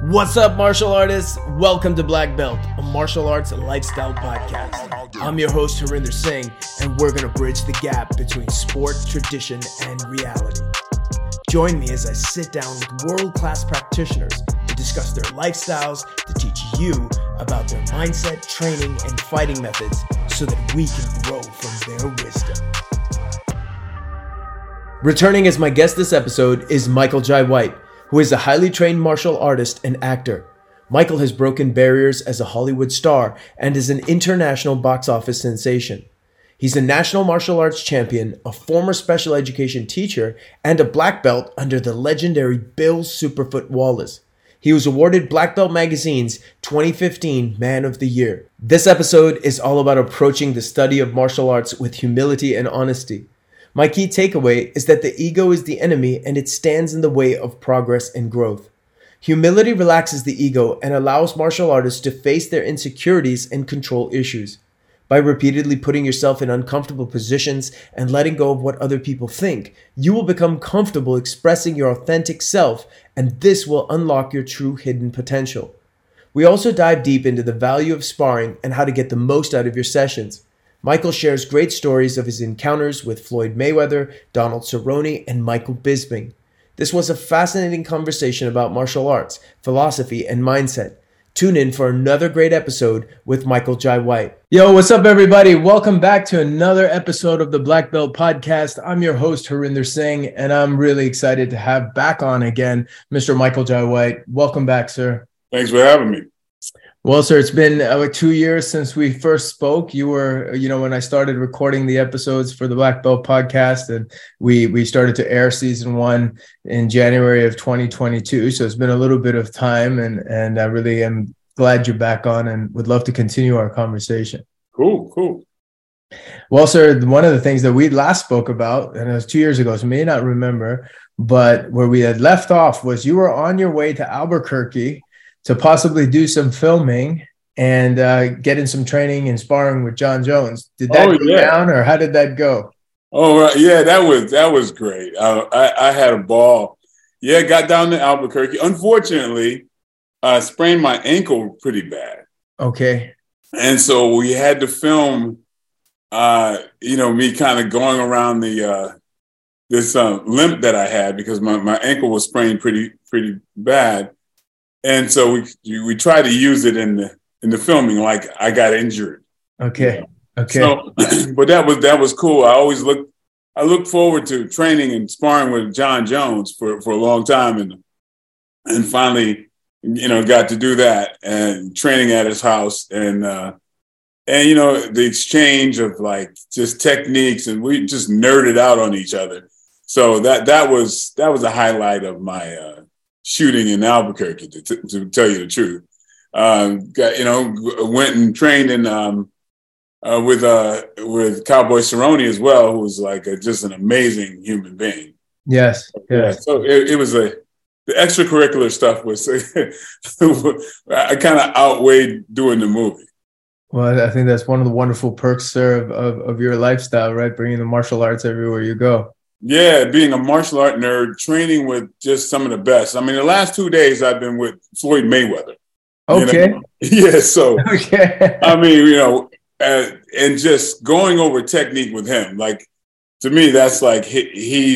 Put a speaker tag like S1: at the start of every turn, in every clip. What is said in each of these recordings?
S1: What's up, martial artists? Welcome to Black Belt, a martial arts and lifestyle podcast. I'm your host, Harinder Singh, and we're going to bridge the gap between sport, tradition, and reality. Join me as I sit down with world-class practitioners to discuss their lifestyles, to teach you about their mindset, training, and fighting methods so that we can grow from their wisdom. Returning as my guest this episode is Michael Jai White, who is a highly trained martial artist and actor. Michael has broken barriers as a Hollywood star and is an international box office sensation. He's a national martial arts champion, a former special education teacher, and a black belt under the legendary Bill Superfoot Wallace. He was awarded Black Belt Magazine's 2015 Man of the Year. This episode is all about approaching the study of martial arts with humility and honesty. My key takeaway is that the ego is the enemy and it stands in the way of progress and growth. Humility relaxes the ego and allows martial artists to face their insecurities and control issues. By repeatedly putting yourself in uncomfortable positions and letting go of what other people think, you will become comfortable expressing your authentic self, and this will unlock your true hidden potential. We also dive deep into the value of sparring and how to get the most out of your sessions. Michael shares great stories of his encounters with Floyd Mayweather, Donald Cerrone, and Michael Bisping. This was a fascinating conversation about martial arts, philosophy, and mindset. Tune in for another great episode with Michael Jai White. Yo, what's up, everybody? Welcome back to another episode of the Black Belt Podcast. I'm your host, Harinder Singh, and I'm really excited to have back on again Mr. Michael Jai White. Welcome back, sir.
S2: Thanks for having me.
S1: Well, sir, it's been 2 years since we first spoke. You were, when I started recording the episodes for the Black Belt Podcast, and we started to air season 1 in January of 2022. So it's been a little bit of time, and I really am glad you're back on and would love to continue our conversation.
S2: Cool.
S1: Well, sir, one of the things that we last spoke about, and it was 2 years ago, so you may not remember, but where we had left off was you were on your way to Albuquerque to possibly do some filming and get in some training and sparring with Jon Jones. Did that go down, or how did that go?
S2: Oh, yeah, that was great. I had a ball. Yeah, got down to Albuquerque. Unfortunately, I sprained my ankle pretty bad.
S1: Okay.
S2: And so we had to film, me kind of going around this limp that I had because my ankle was sprained pretty bad. And so we tried to use it in the filming, like I got injured.
S1: Okay.
S2: So, but that was cool. I look forward to training and sparring with Jon Jones for a long time, and finally, got to do that and training at his house, and the exchange of like just techniques, and we just nerded out on each other. So that was a highlight of my shooting in Albuquerque, to tell you the truth. Went and trained with Cowboy Cerrone as well, who was like just an amazing human being.
S1: Yes.
S2: So it was the extracurricular stuff was I kind of outweighed doing the movie.
S1: Well, I think that's one of the wonderful perks, sir, of your lifestyle, right? Bringing the martial arts everywhere you go.
S2: Yeah, being a martial art nerd, training with just some of the best. I mean, the last 2 days I've been with Floyd Mayweather.
S1: Okay.
S2: Yeah, so,
S1: okay.
S2: I mean, and just going over technique with him, like, to me, that's like he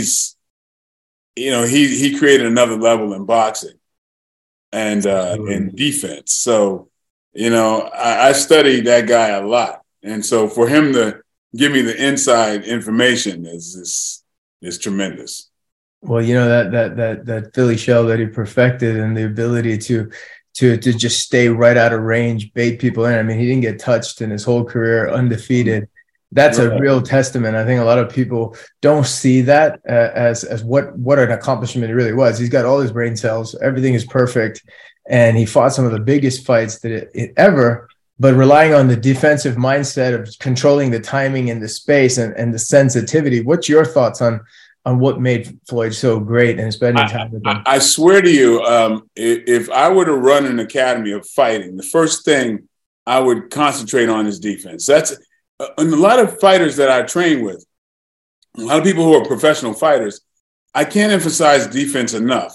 S2: created another level in boxing and in defense. So, I studied that guy a lot. And so for him to give me the inside information is tremendous.
S1: Well, that Philly shell that he perfected, and the ability to just stay right out of range, bait people in. I mean, he didn't get touched in his whole career, undefeated. That's a real testament. I think a lot of people don't see that as what an accomplishment it really was. He's got all his brain cells, everything is perfect, and he fought some of the biggest fights that it ever. But relying on the defensive mindset of controlling the timing and the space and the sensitivity. What's your thoughts on what made Floyd so great and spending time with him?
S2: I swear to you, if I were to run an academy of fighting, the first thing I would concentrate on is defense. That's and a lot of fighters that I train with, a lot of people who are professional fighters, I can't emphasize defense enough.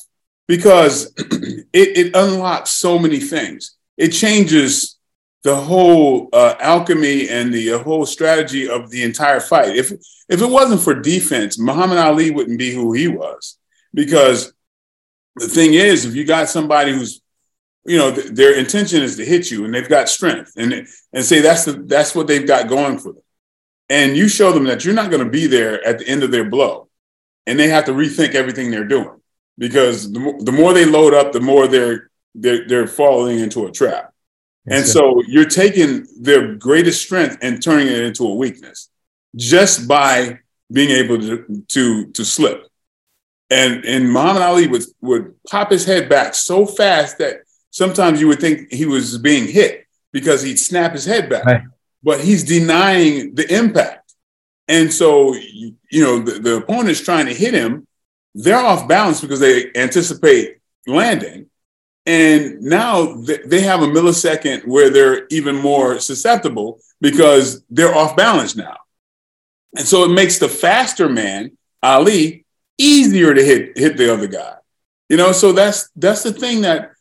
S2: because it unlocks so many things. It changes the whole alchemy and the whole strategy of the entire fight. If it wasn't for defense, Muhammad Ali wouldn't be who he was. Because the thing is, if you got somebody who's, their intention is to hit you and they've got strength and say that's what they've got going for them. And you show them that you're not going to be there at the end of their blow, and they have to rethink everything they're doing, because the more they load up, the more they're falling into a trap. And so you're taking their greatest strength and turning it into a weakness just by being able to slip. And Muhammad Ali would pop his head back so fast that sometimes you would think he was being hit because he'd snap his head back. Right. But he's denying the impact. And so, the opponent's trying to hit him. They're off balance because they anticipate landing. And now they have a millisecond where they're even more susceptible because they're off balance now. And so it makes the faster man, Ali, easier to hit the other guy. So that's the thing that,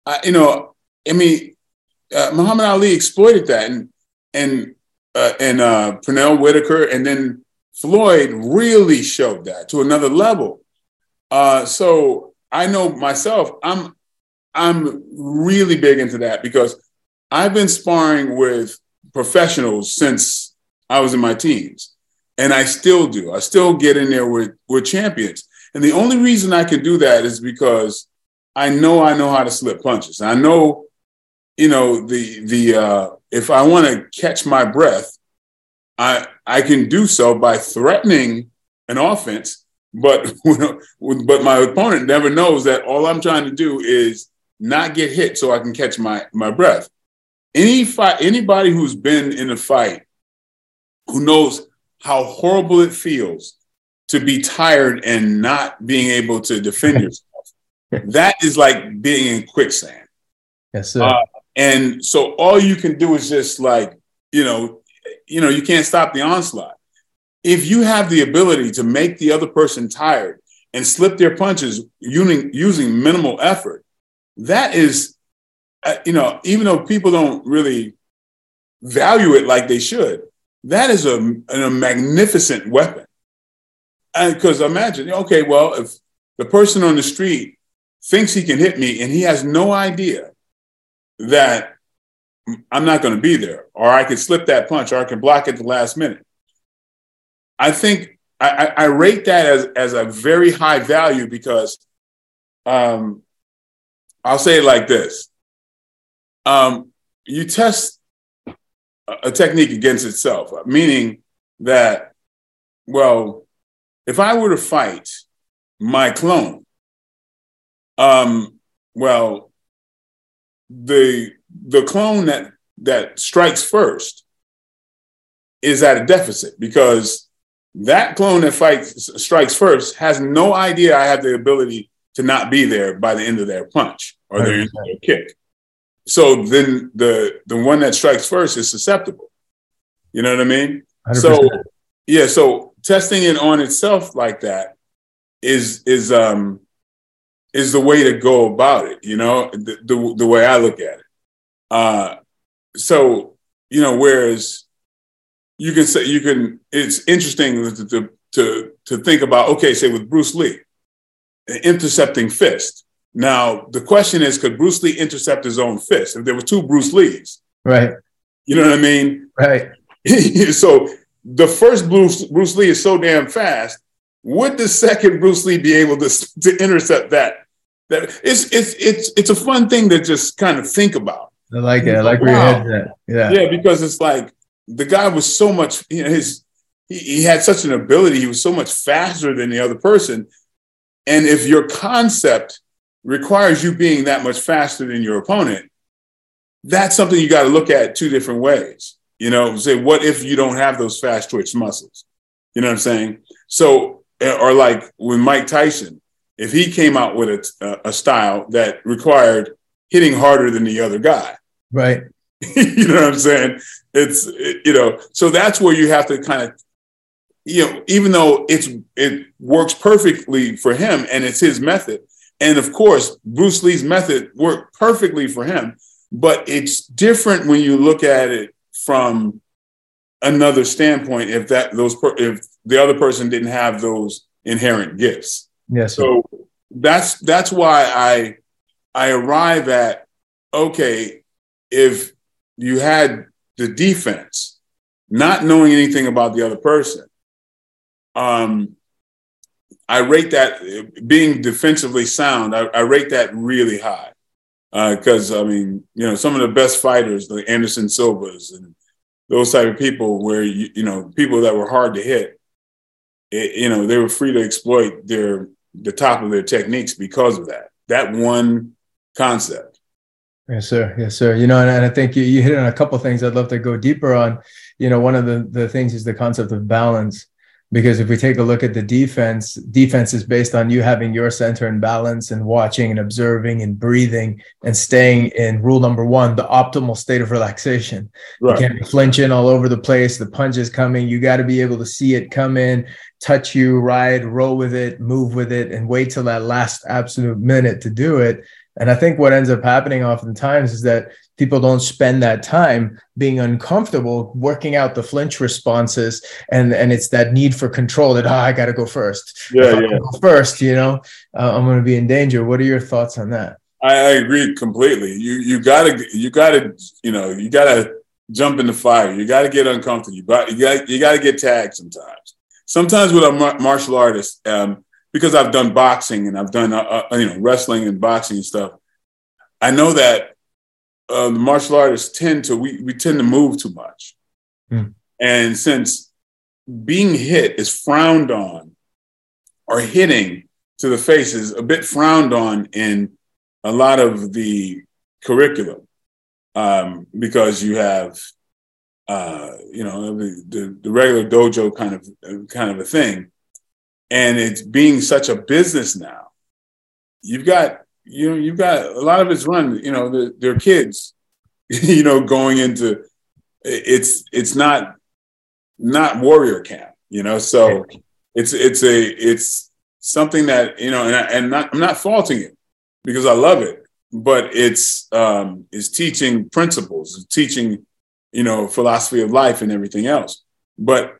S2: Muhammad Ali exploited that. And Pernell Whitaker and then Floyd really showed that to another level. So I know myself, I'm really big into that because I've been sparring with professionals since I was in my teens, and I still do. I still get in there with champions. And the only reason I can do that is because I know how to slip punches. I know, if I want to catch my breath, I can do so by threatening an offense, but my opponent never knows that all I'm trying to do is not get hit so I can catch my breath. Anybody who's been in a fight who knows how horrible it feels to be tired and not being able to defend yourself, that is like being in quicksand.
S1: Yes, sir.
S2: And so all you can do is just you can't stop the onslaught. If you have the ability to make the other person tired and slip their punches using minimal effort, that is, even though people don't really value it like they should, that is a magnificent weapon. Because imagine, okay, well, if the person on the street thinks he can hit me and he has no idea that I'm not going to be there, or I can slip that punch, or I can block at the last minute. I think I rate that as a very high value because I'll say it like this. You test a technique against itself, meaning that, well, if I were to fight my clone, the clone that strikes first is at a deficit because that clone that strikes first has no idea I have the ability to not be there by the end of their punch or their end of their kick. So then the one that strikes first is susceptible. You know what I mean? 100%. So testing it on itself like that is the way to go about it, the way I look at it. Whereas it's interesting to think about, okay, say with Bruce Lee, an intercepting fist. Now, the question is, could Bruce Lee intercept his own fist? If there were two Bruce Lees. Right. You know what I mean? Right. So the first Bruce Lee is so damn fast. Would the second Bruce Lee be able to intercept that? That it's a fun thing to just kind of think about. I like it. I like where your head's at. Yeah. Yeah, because it's like the guy was so much, he had such an ability. He was so much faster than the other person. And if your concept requires you being that much faster than your opponent, that's something you got to look at two different ways. Say, what if you don't have those fast twitch muscles? You know what I'm saying? So, or like with Mike Tyson, if he came out with a style that required hitting harder than the other guy. Right. You know what I'm saying? So that's where you have to kind of, even though it works perfectly for him and it's his method, And of course, Bruce Lee's method worked perfectly for him, but it's different when you look at it from another standpoint. If the other person didn't have those inherent gifts,
S1: yes.
S2: So that's why I arrive at, okay, if you had the defense, not knowing anything about the other person, I rate that being defensively sound. I rate that really high because some of the best fighters, like Anderson Silvas and those type of people, where people that were hard to hit, they were free to exploit the top of their techniques because of that one concept.
S1: Yes, sir. Yes, sir. And I think you hit on a couple of things I'd love to go deeper on. One of the things is the concept of balance. Because if we take a look at the defense is based on you having your center in balance and watching and observing and breathing and staying in rule number one, the optimal state of relaxation. Right. You can't be flinching all over the place. The punch is coming. You got to be able to see it come in, touch you, ride, roll with it, move with it, and wait till that last absolute minute to do it. And I think what ends up happening oftentimes is that people don't spend that time being uncomfortable, working out the flinch responses. And it's that need for control that, I got to go first. If I go first, I'm going to be in danger. What are your thoughts on that?
S2: I agree completely. You gotta jump in the fire. You got to get uncomfortable. You got to get tagged sometimes. Sometimes with a martial artist, because I've done boxing and I've done wrestling and boxing and stuff, I know that the martial artists tend to move too much. And since being hit is frowned on, or hitting to the face is a bit frowned on in a lot of the curriculum, because you have the regular dojo kind of a thing. And it's being such a business now. You've got a lot of it's run, their kids, going into it's not warrior camp, so it's something that, and I'm not faulting it because I love it, but it's teaching principles, it's teaching, philosophy of life and everything else. But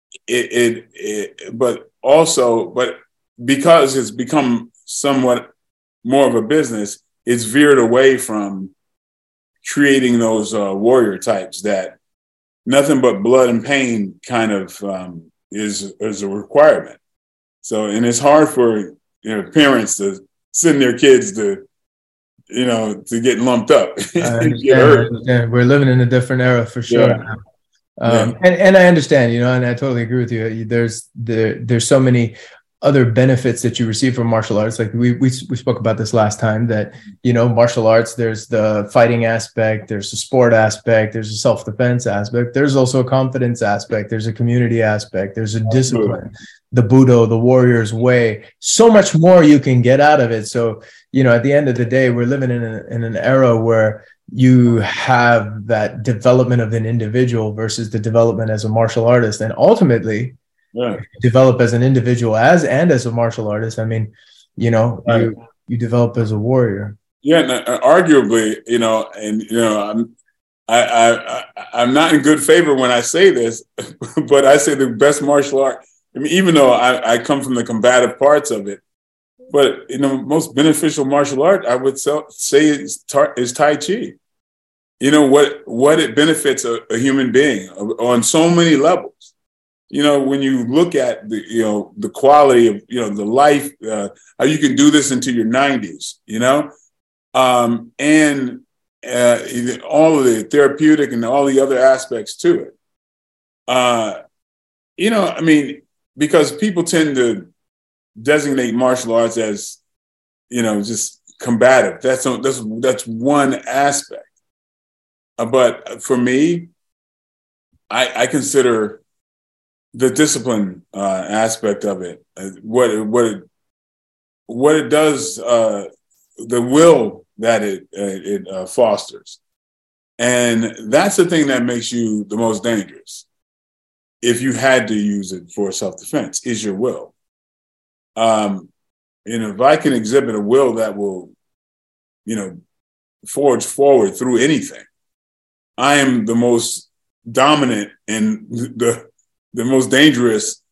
S2: but because it's become somewhat more of a business, it's veered away from creating those warrior types that nothing but blood and pain kind of is a requirement. So, and it's hard for parents to send their kids to get lumped up.
S1: I understand. We're living in a different era for sure. Yeah. And I understand, and I totally agree with you. There's so many other benefits that you receive from martial arts. Like we spoke about this last time, that, martial arts, there's the fighting aspect, there's the sport aspect, there's a self-defense aspect. There's also a confidence aspect. There's a community aspect. There's a discipline, the Budo, the warrior's way, so much more you can get out of it. So, at the end of the day, we're living in an era where you have that development of an individual versus the development as a martial artist. And ultimately, develop as an individual as a martial artist. I mean, right. you develop as a warrior.
S2: Yeah, arguably, I'm not in good favor when I say this, but I say the best martial art. I mean, even though I come from the combative parts of it, but most beneficial martial art, I would say is Tai Chi. What it benefits a human being on so many levels. When you look at the quality of the life, how you can do this into your 90s, and all of the therapeutic and all the other aspects to it. Because people tend to designate martial arts as, just combative. That's one aspect. But for me, I consider the discipline aspect of it, what it does, the will that it fosters, and that's the thing that makes you the most dangerous. If you had to use it for self-defense, is your will. if I can exhibit a will that will, forge forward through anything, I am the most dominant and the most dangerous,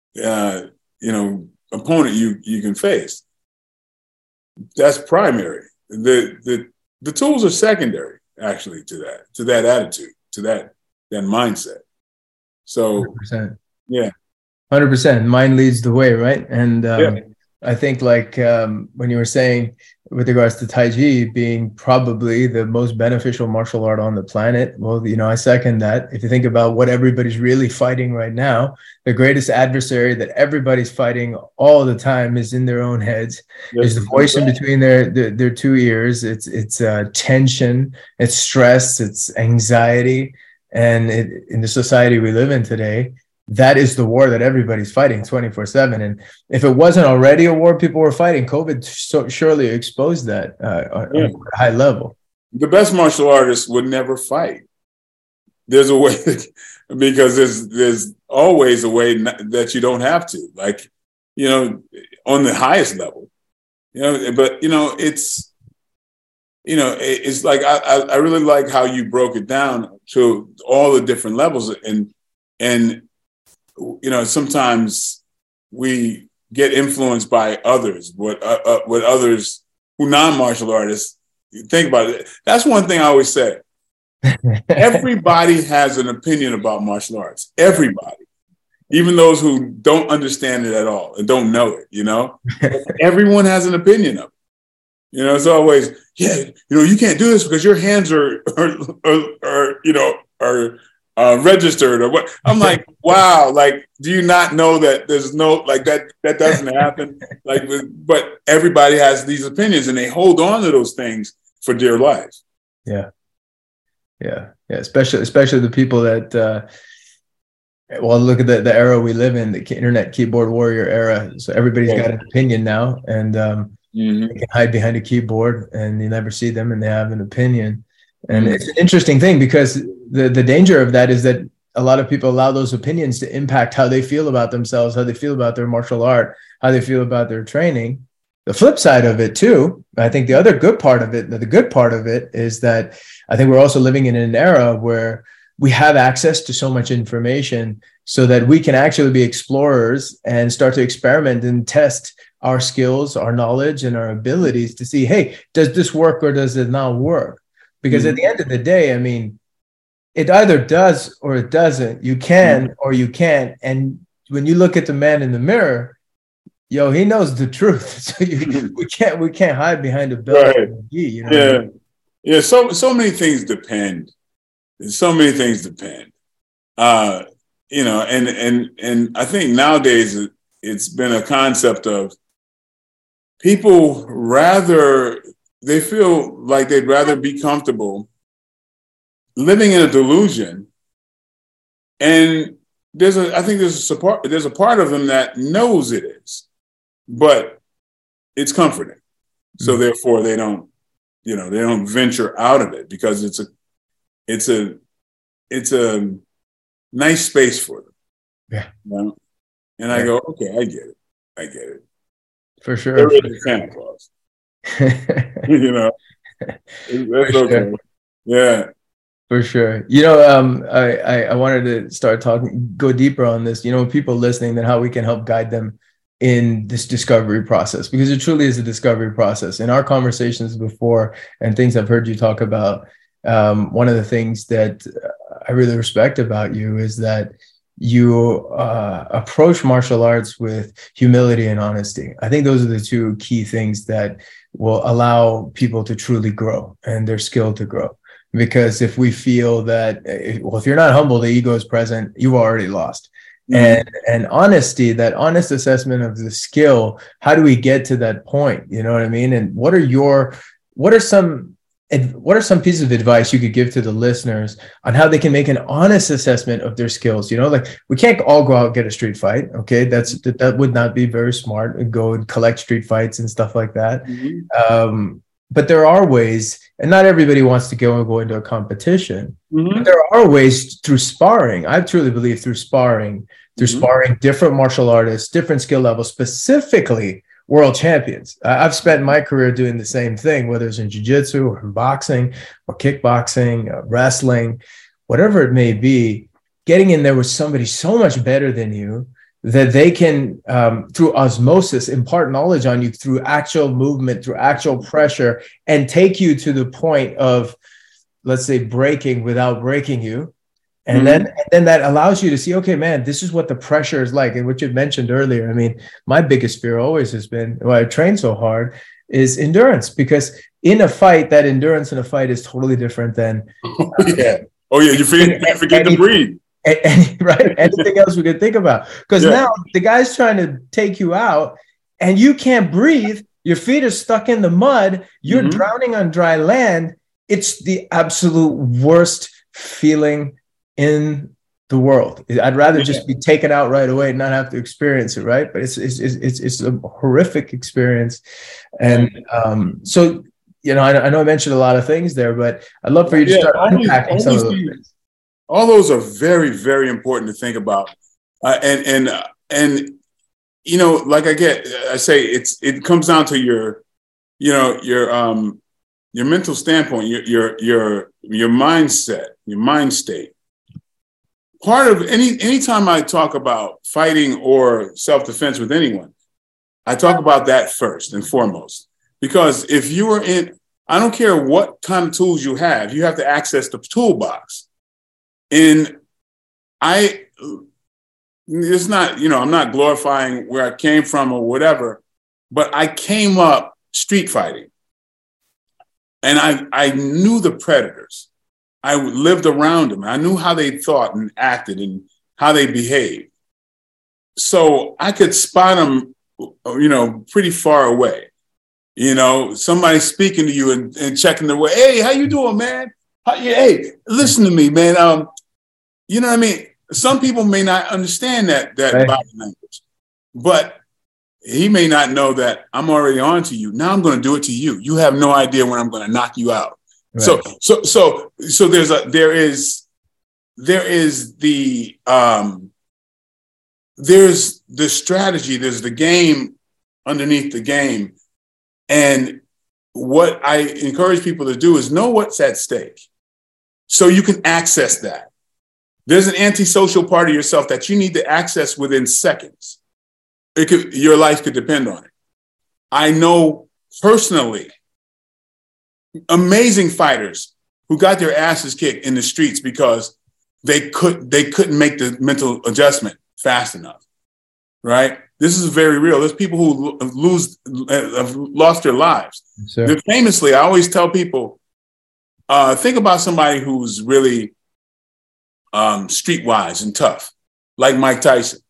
S2: opponent you can face. That's primary. The tools are secondary, actually, to that attitude, to that mindset. So,
S1: 100%.
S2: yeah,
S1: 100%. Mind leads the way, right? And I think when you were saying with regards to Tai Chi being probably the most beneficial martial art on the planet, well, I second that. If you think about what everybody's really fighting right now, the greatest adversary that everybody's fighting all the time is in their own heads. Is the voice in between their two ears. It's tension, it's stress, it's anxiety, and in the society we live in today, that is the war that everybody's fighting 24/7. And if it wasn't already a war people were fighting, COVID surely exposed that on a high level.
S2: The best martial artists would never fight. There's a way, because there's always a way that you don't have to, on the highest level, but it's like, I really like how you broke it down to all the different levels. And sometimes we get influenced by others, what others who non-martial artists think about it. That's one thing I always say. Everybody has an opinion about martial arts. Everybody, even those who don't understand it at all and don't know it, everyone has an opinion of it. It's always, you can't do this because your hands are registered or what. I'm like, wow, do you not know that there's no, that doesn't happen? But everybody has these opinions and they hold on to those things for dear life.
S1: Yeah. Especially the people that, look at the era we live in, the internet keyboard warrior era. So everybody's got an opinion now, and they can hide behind a keyboard and you never see them and they have an opinion. And it's an interesting thing, because the danger of that is that a lot of people allow those opinions to impact how they feel about themselves, how they feel about their martial art, how they feel about their training. The flip side of it too, I think the good part of it is that I think we're also living in an era where we have access to so much information so that we can actually be explorers and start to experiment and test our skills, our knowledge, and our abilities to see, hey, does this work or does it not work? Because at the end of the day, it either does or it doesn't. You can or you can't. And when you look at the man in the mirror, he knows the truth. So we can't hide behind a belt.
S2: Right. Yeah. So many things depend. So many things depend. And I think nowadays it's been a concept of people they feel like they'd rather be comfortable living in a delusion. And there's a part of them that knows it is, but it's comforting. So therefore they don't venture out of it, because it's a nice space for them.
S1: Yeah.
S2: And I go, okay, I get it. For sure.
S1: There
S2: is Santa Claus. That's okay.
S1: Sure.
S2: Yeah.
S1: For sure. I wanted to start go deeper on this, people listening, then how we can help guide them in this discovery process, because it truly is a discovery process. In our conversations before and things I've heard you talk about, one of the things that I really respect about you is that you approach martial arts with humility and honesty. I think those are the two key things that will allow people to truly grow and their skill to grow. Because if we feel that, if you're not humble, the ego is present, you've already lost. And honesty, that honest assessment of the skill, how do we get to that point? You know what I mean? And what are some pieces of advice you could give to the listeners on how they can make an honest assessment of their skills? We can't all go out and get a street fight. Okay. That would not be very smart, and go and collect street fights and stuff like that. But there are ways, and not everybody wants to go into a competition. But there are ways through sparring. I truly believe through sparring different martial artists, different skill levels, specifically world champions. I've spent my career doing the same thing, whether it's in jiu-jitsu or in boxing or kickboxing, wrestling, whatever it may be, getting in there with somebody so much better than you that they can, through osmosis, impart knowledge on you through actual movement, through actual pressure, and take you to the point of, let's say, breaking without breaking you. And then that allows you to see, okay, man, this is what the pressure is like. And what you mentioned earlier, I mean, my biggest fear always has been, why I train so hard, is endurance. Because in a fight, that endurance in a fight is totally different than...
S2: you forget to breathe.
S1: Right? Anything else we could think about. Because now the guy's trying to take you out and you can't breathe. Your feet are stuck in the mud. You're drowning on dry land. It's the absolute worst feeling in the world. I'd rather just be taken out right away and not have to experience it, right? But it's a horrific experience. And so, you know, I know I mentioned a lot of things there, but I'd love for you to start unpacking some of those things.
S2: All those are very, very important to think about. And you know, like I say, it comes down to your mental standpoint, your mindset, your mind state. Part of anytime I talk about fighting or self-defense with anyone, I talk about that first and foremost. Because if you are I don't care what kind of tools you have to access the toolbox. And it's not, you know, I'm not glorifying where I came from or whatever, but I came up street fighting. And I knew the predators. I lived around them. I knew how they thought and acted and how they behaved. So I could spot them, you know, pretty far away. You know, somebody speaking to you and checking their way. Hey, how you doing, man? Hey, listen to me, man. You know what I mean? Some people may not understand that
S1: right.
S2: Body language, but he may not know that I'm already on to you. Now I'm going to do it to you. You have no idea when I'm going to knock you out. Right. So there is the strategy, there's the game underneath the game. And what I encourage people to do is know what's at stake so you can access that. There's an antisocial part of yourself that you need to access within seconds. Your life could depend on it. I know personally amazing fighters who got their asses kicked in the streets because they couldn't make the mental adjustment fast enough, right? This is very real. There's people who have lost their lives. Sure. Famously, I always tell people, think about somebody who's really streetwise and tough, like Mike Tyson.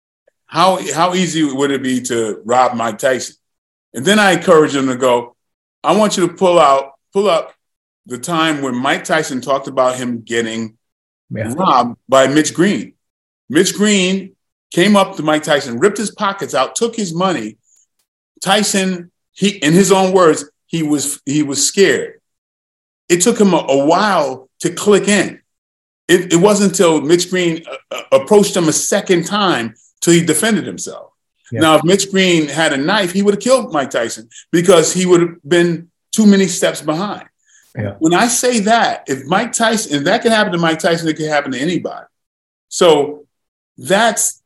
S2: How easy would it be to rob Mike Tyson? And then I encourage them to go, I want you to pull up the time when Mike Tyson talked about him getting robbed by Mitch Green. Mitch Green came up to Mike Tyson, ripped his pockets out, took his money. Tyson, in his own words, he was scared. It took him a while to click in. It wasn't until Mitch Green approached him a second time till he defended himself. Yeah. Now, if Mitch Green had a knife, he would have killed Mike Tyson because he would have been too many steps behind. Yeah. When I say that, if that can happen to Mike Tyson, it can happen to anybody. So that's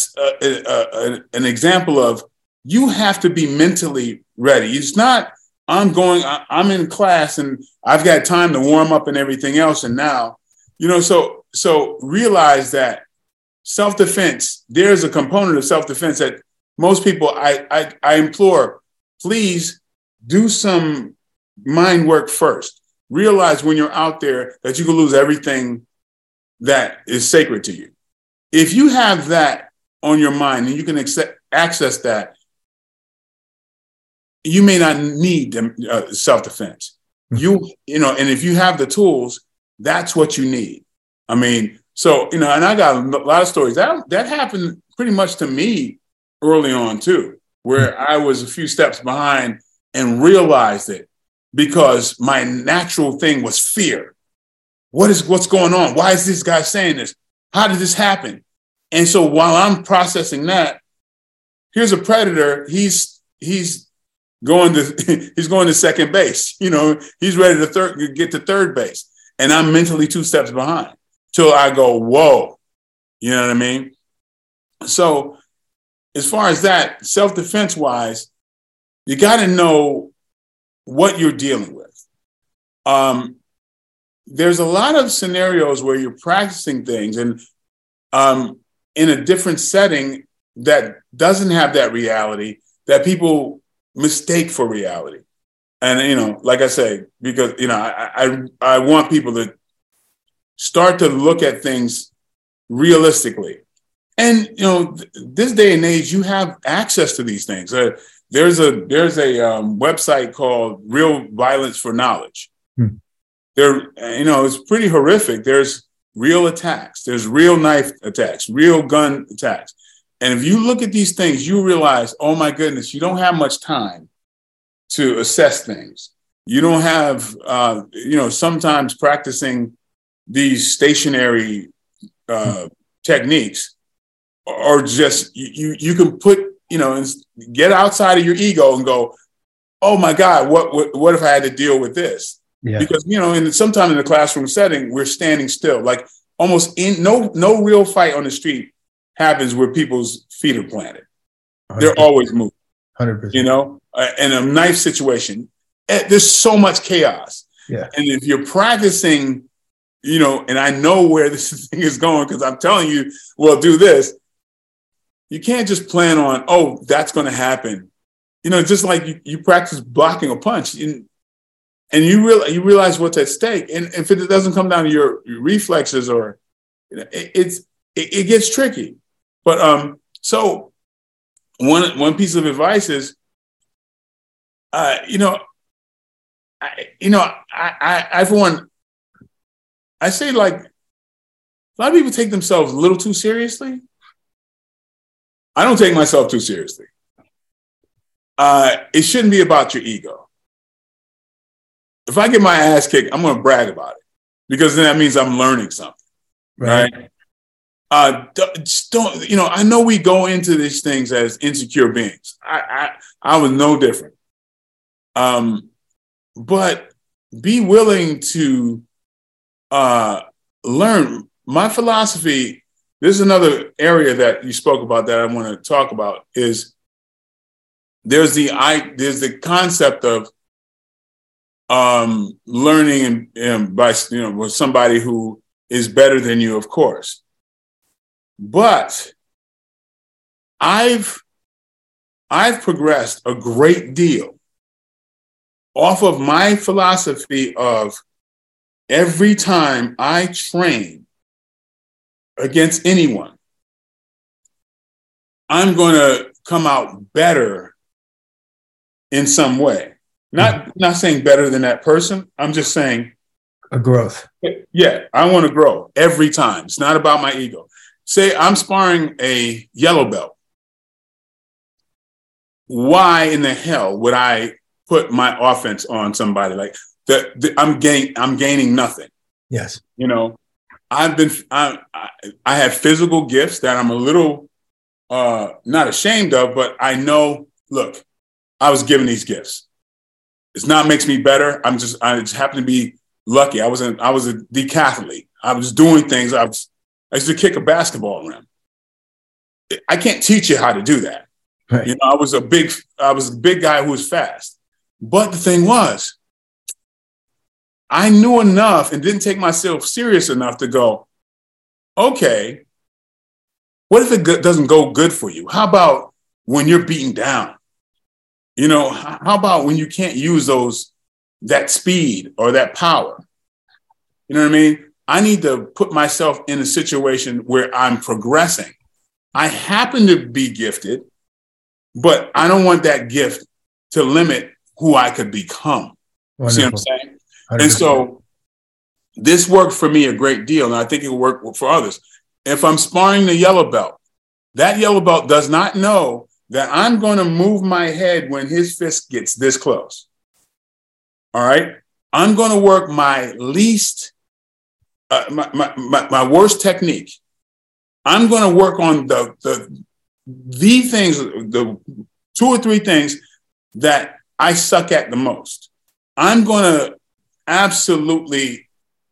S2: an example of you have to be mentally ready. It's not, I'm in class and I've got time to warm up and everything else. And now, you know, so realize that self-defense, there's a component of self-defense that most people, I implore, please do some mind work first. Realize when you're out there that you can lose everything that is sacred to you. If you have that on your mind and you can access that, you may not need self-defense. You know, and if you have the tools, that's what you need. I mean, so, you know, and I got a lot of stories. That happened pretty much to me early on too, where I was a few steps behind and realized it because my natural thing was fear. What's going on? Why is this guy saying this? How did this happen? And so while I'm processing that, here's a predator. He's he's going to he's going to second base. You know, he's ready to get to third base, and I'm mentally 2 steps behind till I go, whoa. You know what I mean? So as far as that, self-defense wise, you got to know what you're dealing with. There's a lot of scenarios where you're practicing things and in a different setting that doesn't have that reality that people mistake for reality. And, you know, like I say, because, you know, I want people to start to look at things realistically. And, you know, this day and age, you have access to these things. There's a website called Real Violence for Knowledge. There, you know, it's pretty horrific. There's real attacks. There's real knife attacks, real gun attacks. And if you look at these things, you realize, oh my goodness, you don't have much time to assess things. You don't have, you know, sometimes practicing these stationary techniques or just you can put, you know, get outside of your ego and go, oh my God, what if I had to deal with this? Yeah. Because, you know, sometime in the classroom setting, we're standing still, like almost no real fight on the street happens where people's feet are planted. 100%. They're always moving, 100%. You know, in a knife situation, there's so much chaos. Yeah. And if you're practicing, you know, and I know where this thing is going because I'm telling you, well, do this. You can't just plan on, oh, that's going to happen. You know, just like you practice blocking a punch. And you realize what's at stake. And if it doesn't come down to your reflexes or, you know, it gets tricky. But so one piece of advice is, you know, I for one, I say like a lot of people take themselves a little too seriously. I don't take myself too seriously. It shouldn't be about your ego. If I get my ass kicked, I'm going to brag about it because then that means I'm learning something, right? Don't, you know, I know we go into these things as insecure beings. I was no different. But be willing to learn. My philosophy, this is another area that you spoke about that I want to talk about, is there's the concept of learning and by, you know, with somebody who is better than you, of course. But I've progressed a great deal off of my philosophy of every time I train against anyone, I'm going to come out better in some way. Not saying better than that person. I'm just saying
S1: a growth.
S2: Yeah, I want to grow every time. It's not about my ego. Say I'm sparring a yellow belt. Why in the hell would I put my offense on somebody like that? I'm gaining nothing.
S1: Yes.
S2: You know, I have physical gifts that I'm a little not ashamed of, but I know, look, I was given these gifts. It's not makes me better. I just happen to be lucky. I was a decathlete. I was doing things. I used to kick a basketball rim. I can't teach you how to do that. Right. You know, I was a big guy who was fast. But the thing was, I knew enough and didn't take myself serious enough to go, okay, what if it doesn't go good for you? How about when you're beaten down? You know, how about when you can't use that speed or that power? You know what I mean? I need to put myself in a situation where I'm progressing. I happen to be gifted, but I don't want that gift to limit who I could become. Wonderful. See what I'm saying? 100%. And so this worked for me a great deal, and I think it will work for others. If I'm sparring the yellow belt, that yellow belt does not know that I'm going to move my head when his fist gets this close. All right? I'm going to work my least, my worst technique. I'm going to work on the things, the 2 or 3 things that I suck at the most. I'm going to absolutely,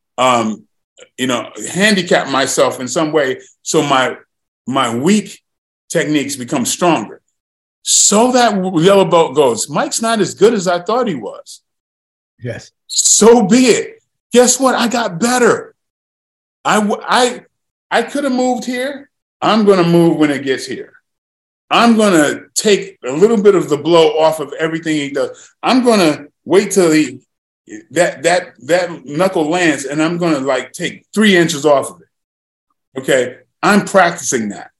S2: handicap myself in some way so my weak techniques become stronger. So that yellow belt goes, Mike's not as good as I thought he was.
S1: Yes.
S2: So be it. Guess what? I got better. I could have moved here. I'm going to move when it gets here. I'm going to take a little bit of the blow off of everything he does. I'm going to wait till that knuckle lands, and I'm going to take 3 inches off of it. Okay. I'm practicing that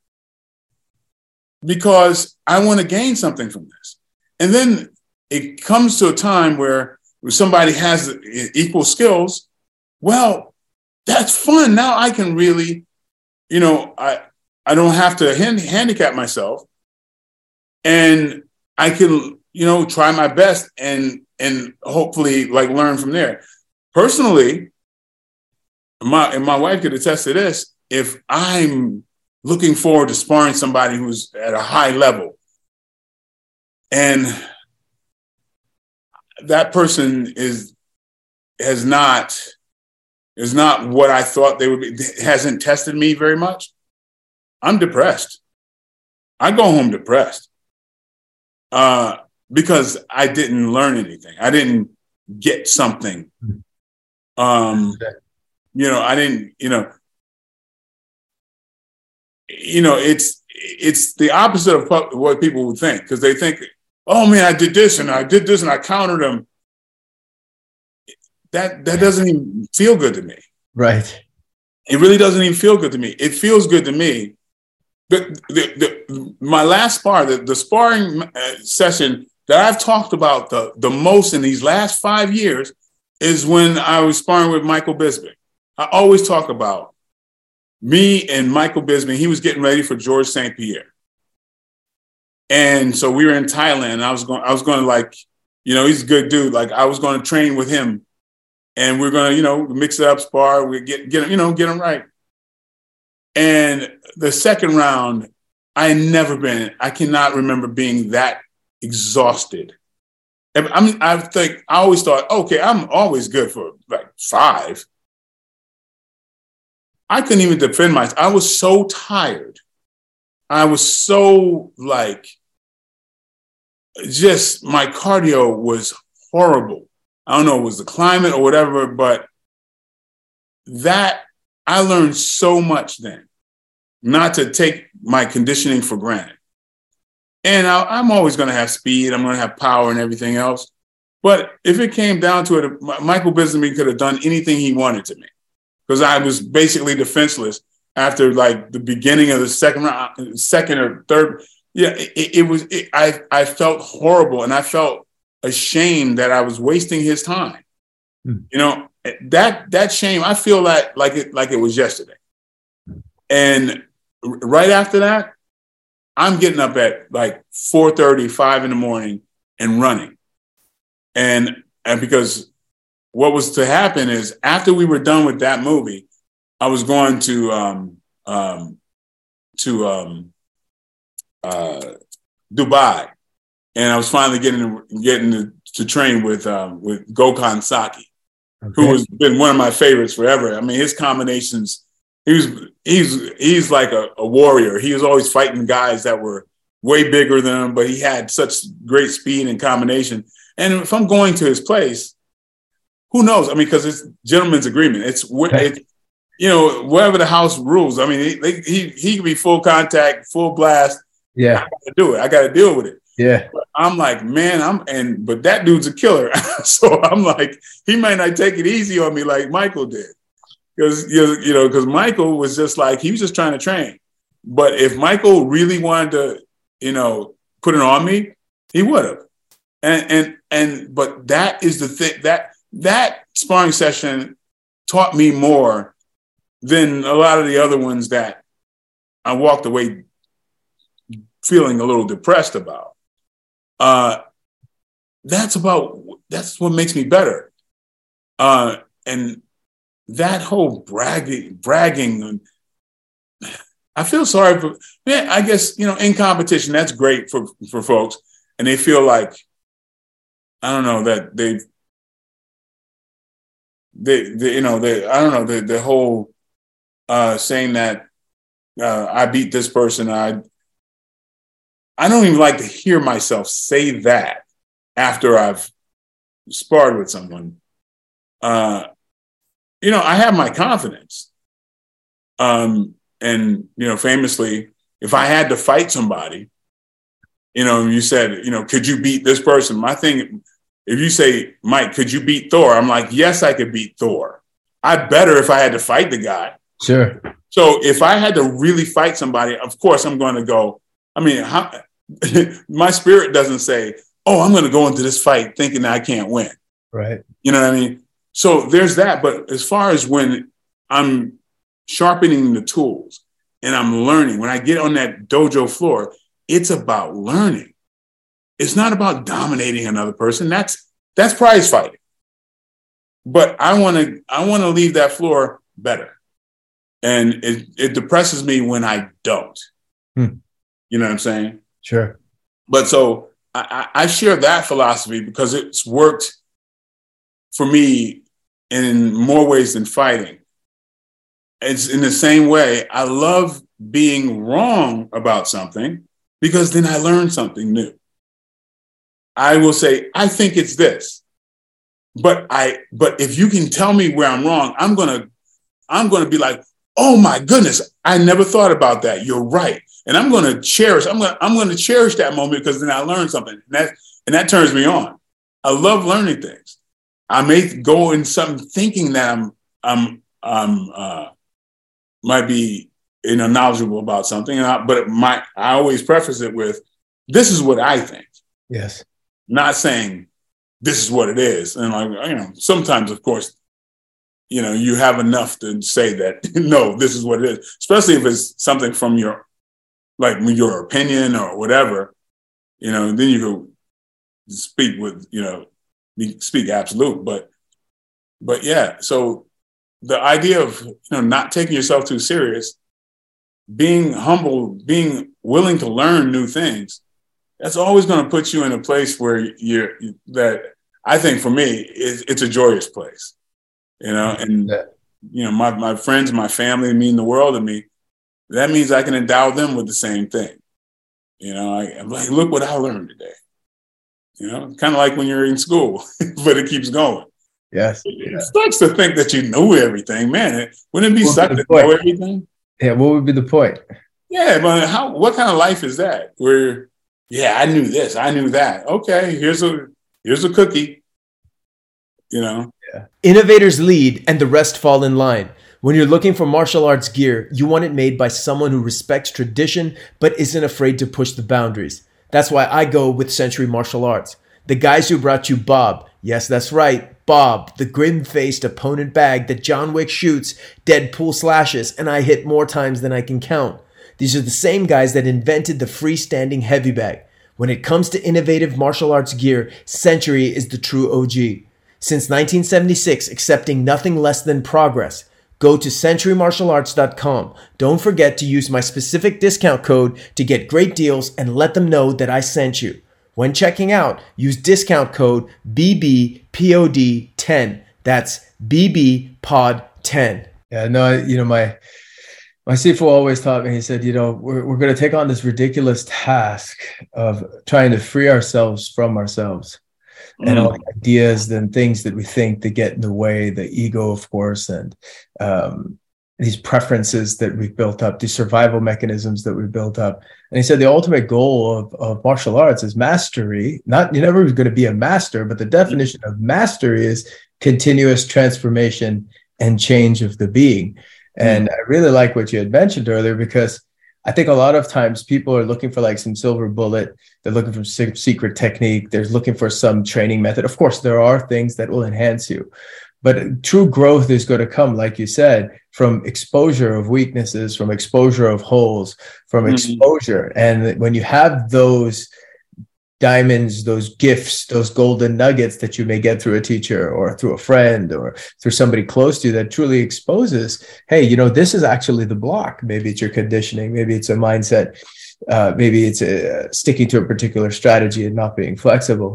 S2: because I want to gain something from this. And then it comes to a time where somebody has equal skills. Well, that's fun. Now I can really, I don't have to handicap myself, and I can, try my best and hopefully learn from there. Personally, my wife could attest to this. If I'm looking forward to sparring somebody who's at a high level and that person is not what I thought they would be, hasn't tested me very much, I'm depressed. I go home depressed because I didn't learn anything. I didn't get something. I didn't, it's the opposite of what people would think, because they think, oh man, I did this and I countered them. That doesn't even feel good to me.
S1: Right.
S2: It really doesn't even feel good to me. It feels good to me. But my last spar, the sparring session that I've talked about the most in these last 5 years is when I was sparring with Michael Bisping. I always talk about me and Michael Bisping. He was getting ready for George St. Pierre. And so we were in Thailand, and I was going to he's a good dude. I was going to train with him, and we're going to, mix it up, spar, we get him right. And the second round, I cannot remember being that exhausted. I always thought, okay, I'm always good for 5. I couldn't even defend myself. I was so tired. I was so just my cardio was horrible. I don't know, it was the climate or whatever, but that I learned so much then, not to take my conditioning for granted. And I'm always going to have speed. I'm going to have power and everything else. But if it came down to it, Michael Bisping could have done anything he wanted to me, because I was basically defenseless after the beginning of the second or third. Yeah, I felt horrible, and I felt ashamed that I was wasting his time. That shame, I feel like it was yesterday. And right after that, I'm getting up at 4:30, 5 in the morning and running. And because what was to happen is, after we were done with that movie, I was going to Dubai, and I was finally getting to train with Gokhan Saki, who has been one of my favorites forever. I mean, his combinations, he's like a warrior. He was always fighting guys that were way bigger than him, but he had such great speed and combination. And if I'm going to his place, who knows? I mean, because it's gentleman's agreement. It's wherever the house rules. I mean, he can be full contact, full blast.
S1: Yeah,
S2: I got to do it. I got to deal with it.
S1: Yeah,
S2: but I'm like, man, but that dude's a killer. So I'm like, he might not take it easy on me like Michael did, because Michael was just he was just trying to train. But if Michael really wanted to, put it on me, he would have. But that is the thing, that sparring session taught me more than a lot of the other ones that I walked away feeling a little depressed about. That's what makes me better. And that whole bragging, I feel sorry for, I guess, in competition, that's great for folks. And they feel like I don't know that I don't know the whole saying that I beat this person. I don't even like to hear myself say that after I've sparred with someone. I have my confidence. And famously, if I had to fight somebody, you said, could you beat this person? My thing, if you say, Mike, could you beat Thor? I'm like, yes, I could beat Thor. I'd better if I had to fight the guy.
S1: Sure.
S2: So if I had to really fight somebody, of course I'm going to go. I mean, my spirit doesn't say, oh, I'm going to go into this fight thinking that I can't win.
S1: Right.
S2: You know what I mean? So there's that. But as far as when I'm sharpening the tools and I'm learning, when I get on that dojo floor, it's about learning. It's not about dominating another person. That's prize fighting. But I want to leave that floor better. And it depresses me when I don't. You know what I'm saying?
S1: Sure.
S2: But so I share that philosophy because it's worked for me in more ways than fighting. It's in the same way. I love being wrong about something because then I learn something new. I will say, I think it's this, but if you can tell me where I'm wrong, I'm going to be like, oh my goodness, I never thought about that. You're right. And I'm going to cherish that moment because then I learned something. And that turns me on. I love learning things. I may go in something thinking that I'm might be knowledgeable about something, but I always preface it with, this is what I think.
S1: Yes.
S2: Not saying this is what it is. And sometimes, of course, you have enough to say that, no, this is what it is, especially if it's something from your opinion or whatever, then you go speak with, speak absolute. But yeah, so the idea of, not taking yourself too serious, being humble, being willing to learn new things, that's always going to put you in a place where that I think for me, it's a joyous place, and, my friends, my family mean the world to me. That means I can endow them with the same thing. I'm like, look what I learned today. Kind of like when you're in school, but it keeps going.
S1: Yes.
S2: It sucks to think that you know everything, man. Wouldn't it be suck to know everything?
S1: Yeah. What would be the point?
S2: Yeah, but what kind of life is that? Where, I knew this, I knew that. Okay, here's a cookie. Yeah.
S1: Innovators lead and the rest fall in line. When you're looking for martial arts gear, you want it made by someone who respects tradition but isn't afraid to push the boundaries. That's why I go with Century Martial Arts. The guys who brought you Bob, yes, that's right, Bob, the grim-faced opponent bag that John Wick shoots, Deadpool slashes, and I hit more times than I can count. These are the same guys that invented the freestanding heavy bag. When it comes to innovative martial arts gear, Century is the true OG. Since 1976, accepting nothing less than progress. Go to centurymartialarts.com. Don't forget to use my specific discount code to get great deals and let them know that I sent you. When checking out, use discount code BBPOD10. That's BBPOD10. Yeah, no, my Sifu always taught me, he said, we're going to take on this ridiculous task of trying to free ourselves from ourselves. And all the ideas and things that we think that get in the way, the ego, of course, and these preferences that we've built up, these survival mechanisms that we've built up. And he said the ultimate goal of martial arts is mastery. You're never going to be a master, but the definition of mastery is continuous transformation and change of the being. And I really like what you had mentioned earlier, because I think a lot of times people are looking for like some silver bullet. They're looking for some secret technique. They're looking for some training method. Of course, there are things that will enhance you, but true growth is going to come, like you said, from exposure of weaknesses, from exposure of holes, from exposure. And when you have those diamonds, those gifts, those golden nuggets that you may get through a teacher or through a friend or through somebody close to you that truly exposes, hey, this is actually the block. Maybe it's your conditioning. Maybe it's a mindset. Maybe it's sticking to a particular strategy and not being flexible.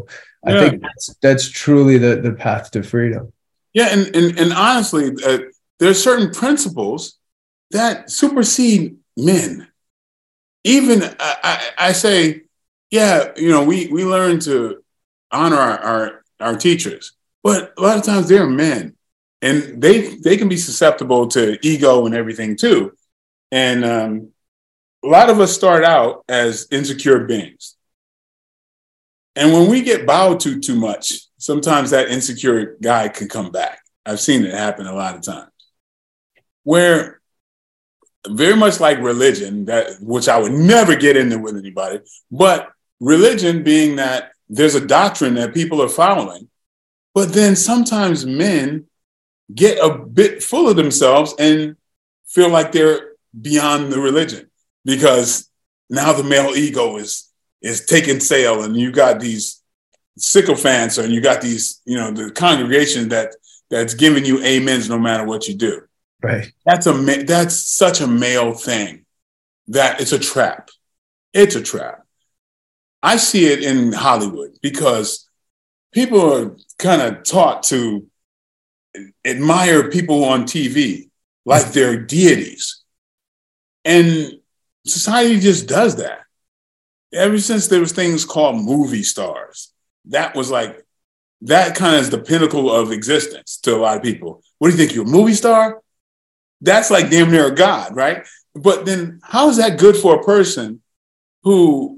S1: I think that's truly the path to freedom.
S2: Yeah, and honestly, there are certain principles that supersede men. Even I say, yeah, we learn to honor our teachers, but a lot of times they're men, and they can be susceptible to ego and everything too. And a lot of us start out as insecure beings. And when we get bowed to too much, sometimes that insecure guy can come back. I've seen it happen a lot of times. Where very much like religion, which I would never get into with anybody, but religion being that there's a doctrine that people are following, but then sometimes men get a bit full of themselves and feel like they're beyond the religion because now the male ego is taking sail, and you got these sycophants, and you got these, the congregation that's giving you amens no matter what you do.
S1: Right.
S2: That's such a male thing that it's a trap. It's a trap. I see it in Hollywood because people are kind of taught to admire people on TV like they're deities. And society just does that. Ever since there was things called movie stars, that was like, that kind of is the pinnacle of existence to a lot of people. What do you think, you're a movie star? That's like damn near a god, right? But then how is that good for a person who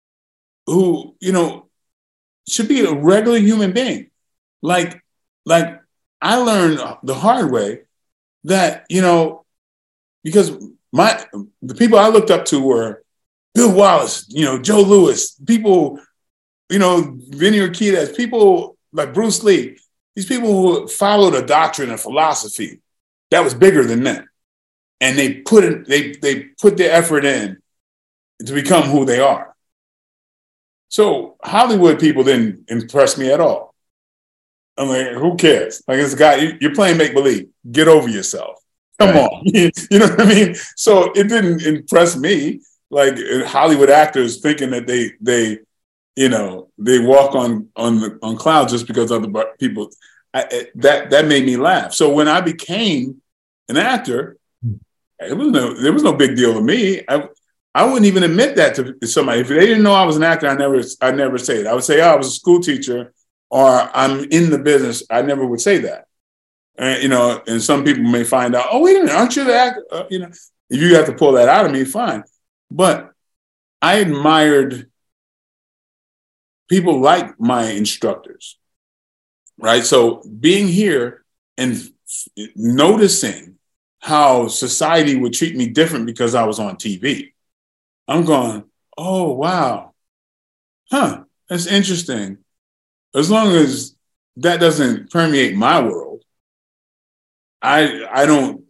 S2: should be a regular human being? Like I learned the hard way that, because the people I looked up to were Bill Wallace, Joe Louis, people, Vinny Urquidez, people like Bruce Lee, these people who followed a doctrine and philosophy that was bigger than them. And they put their effort in to become who they are. So Hollywood people didn't impress me at all. I'm like, who cares? Like, this guy, you're playing make-believe. Get over yourself. Come on. You know what I mean? So it didn't impress me. Like Hollywood actors thinking that they walk on clouds just because other people, that made me laugh. So when I became an actor, there was no big deal to me. I wouldn't even admit that to somebody. If they didn't know I was an actor, I never say it. I would say, I was a school teacher, or I'm in the business. I never would say that. And some people may find out, oh, wait a minute, aren't you the actor? If you have to pull that out of me, fine. But I admired people like my instructors, right? So being here and noticing how society would treat me different because I was on TV, I'm going, oh, wow. That's interesting. As long as that doesn't permeate my world, I don't,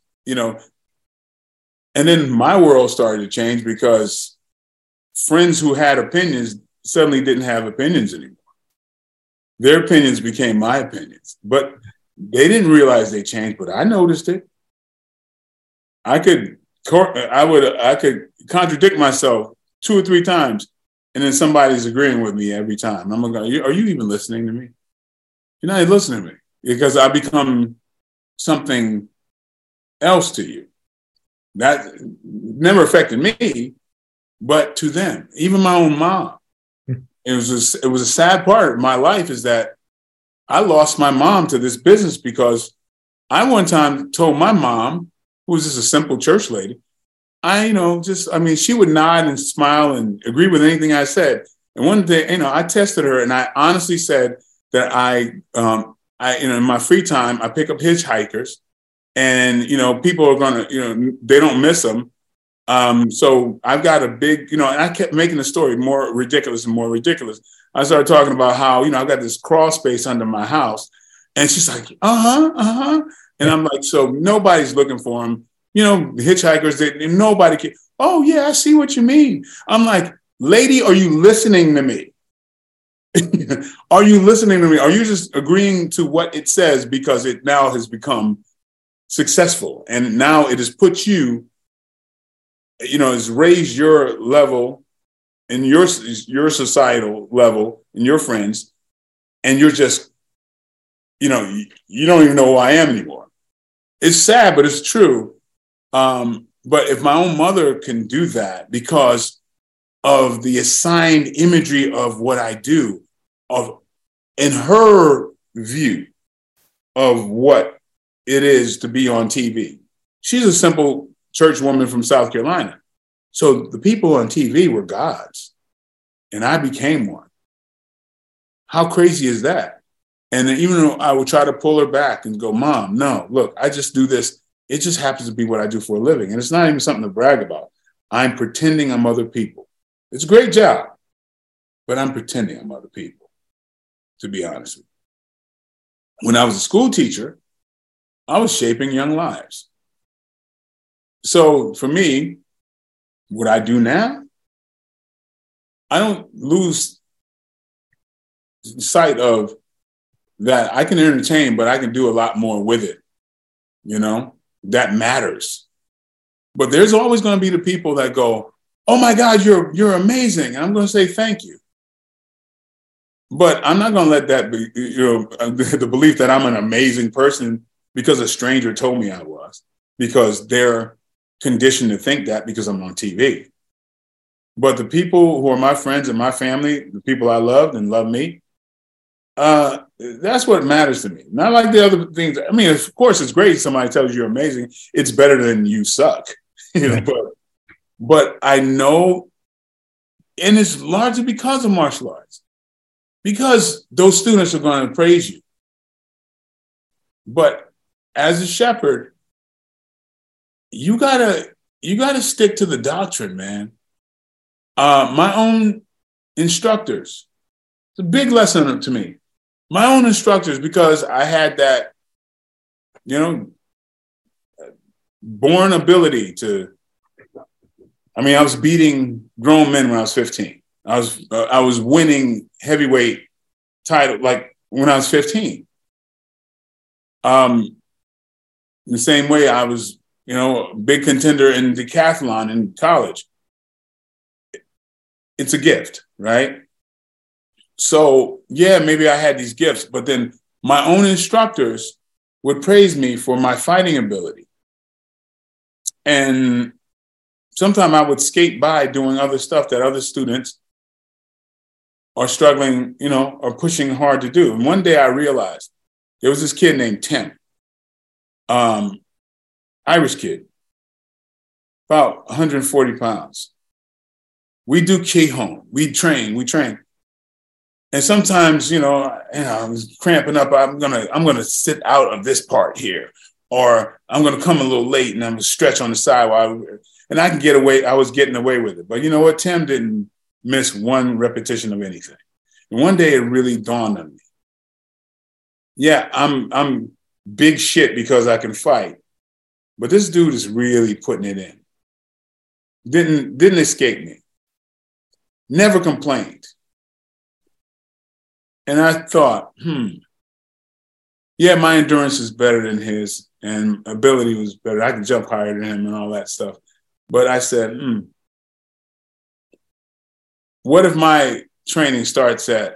S2: and then my world started to change because friends who had opinions suddenly didn't have opinions anymore. Their opinions became my opinions, but they didn't realize they changed, but I noticed it. I could contradict myself 2 or 3 times, and then somebody's agreeing with me every time. I'm going, are you even listening to me? You're not listening to me because I become something else to you. That never affected me, but to them, even my own mom. It was a sad part of my life is that I lost my mom to this business because I one time told my mom, who was just a simple church lady, she would nod and smile and agree with anything I said. And one day, I tested her and I honestly said that in my free time, I pick up hitchhikers and, people are going to, they don't miss them. So I've got a big, and I kept making the story more ridiculous and more ridiculous. I started talking about how, I've got this crawl space under my house. And she's like, And I'm like, so nobody's looking for him. Hitchhikers, nobody can. Oh, yeah, I see what you mean. I'm like, lady, are you listening to me? Are you listening to me? Are you just agreeing to what it says because it now has become successful? And now it has put you, has raised your level and your societal level and your friends and you're just, you don't even know who I am anymore. It's sad, but it's true. But if my own mother can do that because of the assigned imagery of what I do, in her view of what it is to be on TV. She's a simple church woman from South Carolina. So the people on TV were gods, and I became one. How crazy is that? And even though I would try to pull her back and go, Mom, no, look, I just do this. It just happens to be what I do for a living. And it's not even something to brag about. I'm pretending I'm other people. It's a great job, but I'm pretending I'm other people, to be honest with you. When I was a school teacher, I was shaping young lives. So for me, what I do now, I don't lose sight of that. I can entertain, but I can do a lot more with it. That matters. But there's always going to be the people that go, oh my God, you're amazing. And I'm going to say thank you. But I'm not going to let that be, the belief that I'm an amazing person because a stranger told me I was, because they're conditioned to think that because I'm on TV. But the people who are my friends and my family, the people I loved and love me, that's what matters to me. Not like the other things. I mean, of course, it's great if somebody tells you you're amazing. It's better than you suck. But I know, and it's largely because of martial arts, because those students are going to praise you. But as a shepherd, you gotta stick to the doctrine, man. My own instructors, it's a big lesson to me. My own instructors, because I had that, born ability to. I was beating grown men when I was 15. I was winning heavyweight title like when I was 15. The same way I was, a big contender in decathlon in college. It's a gift, right? So yeah, maybe I had these gifts, but then my own instructors would praise me for my fighting ability. And sometimes I would skate by doing other stuff that other students are struggling, or pushing hard to do. And one day I realized there was this kid named Tim, Irish kid, about 140 pounds. We do Kihon. We train. And sometimes, I was cramping up. I'm gonna sit out of this part here, or I'm gonna come a little late and I'm gonna stretch on the side and I can get away. I was getting away with it. But you know what? Tim didn't miss one repetition of anything. And one day it really dawned on me. Yeah, I'm big shit because I can fight. But this dude is really putting it in. Didn't escape me. Never complained. And I thought, yeah, my endurance is better than his and ability was better. I could jump higher than him and all that stuff. But I said, what if my training starts at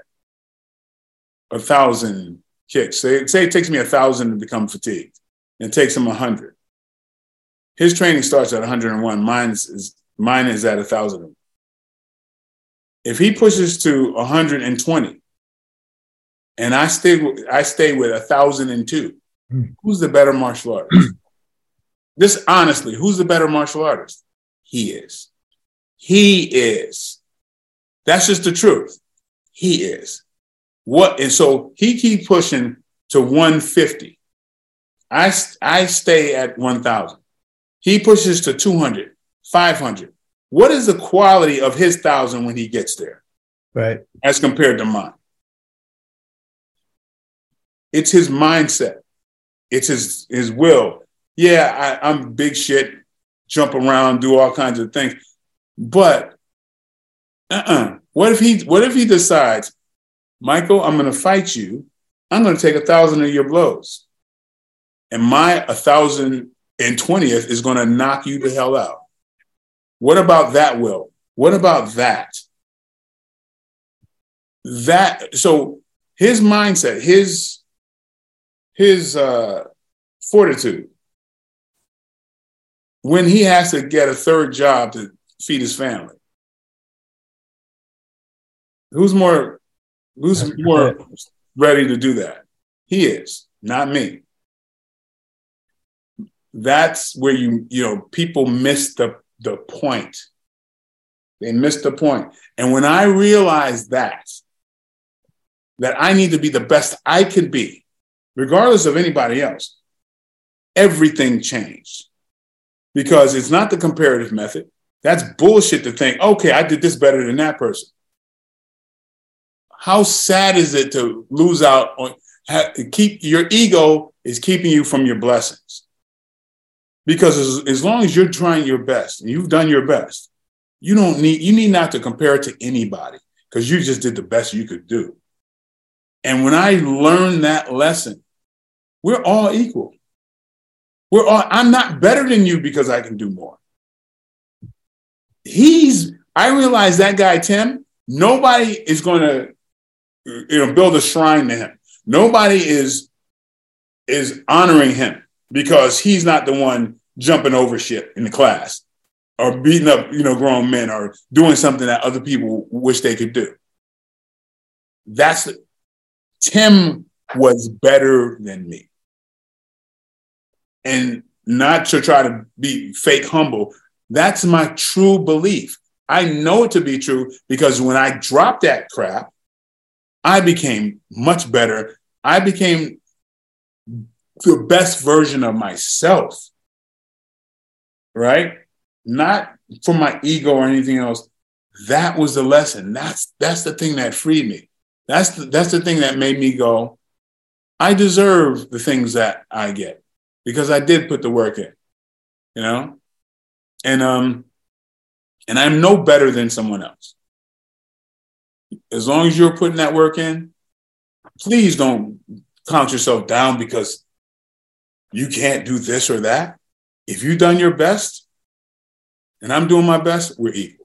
S2: 1,000 kicks? Say it takes me 1,000 to become fatigued, and it takes him 100. His training starts at 101. Mine is at 1,000. If he pushes to 120, and I stay with 1,002, who's the better martial artist? Just honestly, who's the better martial artist? He is. He is. That's just the truth. He is. And so he keeps pushing to 150. I stay at 1,000. He pushes to 200, 500. What is the quality of his 1,000 when he gets there?
S1: Right.
S2: As compared to mine? It's his mindset. It's his will. Yeah, I'm big shit, jump around, do all kinds of things. But what if he decides, Michael, I'm going to fight you. I'm going to take 1,000 of your blows. And my 1,020th is going to knock you the hell out. What about that will? What about that? So his mindset, his fortitude, when he has to get a third job to feed his family. Who's more ready to do that? He is, not me. That's where people miss the point. They missed the point. And when I realized that I need to be the best I could be, regardless of anybody else, everything changed. Because it's not the comparative method. That's bullshit to think, okay, I did this better than that person. How sad is it to lose out on, your ego is keeping you from your blessings. Because as long as you're trying your best and you've done your best, you need not to compare it to anybody because you just did the best you could do. And when I learned that lesson, we're all equal. I'm not better than you because I can do more. I realized that guy, Tim, nobody is going to, build a shrine to him. Nobody is honoring him because he's not the one jumping over shit in the class or beating up, grown men or doing something that other people wish they could do. Tim was better than me. And not to try to be fake humble. That's my true belief. I know it to be true because when I dropped that crap, I became much better. I became the best version of myself, right? Not for my ego or anything else. That was the lesson. That's the thing that freed me. That's the thing that made me go, I deserve the things that I get because I did put the work in, and I'm no better than someone else. As long as you're putting that work in, please don't count yourself down because you can't do this or that. If you've done your best and I'm doing my best, we're equal.